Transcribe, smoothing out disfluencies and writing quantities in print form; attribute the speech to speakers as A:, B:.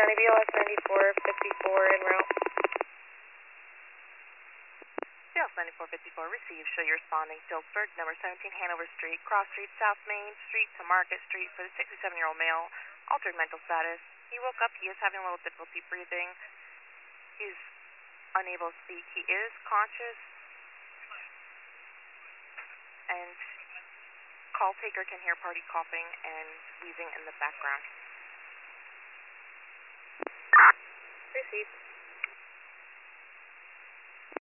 A: County BLS 9454 en route.
B: BLS 9454 received. Show you responding. Phillipsburg, number 17 Hanover Street, Cross Street, South Main Street to Market Street for the 67-year-old male. Altered mental status. He woke up. He is having a little difficulty breathing. He's unable to speak. He is conscious. And call taker can hear party coughing and wheezing in the background.
A: Received.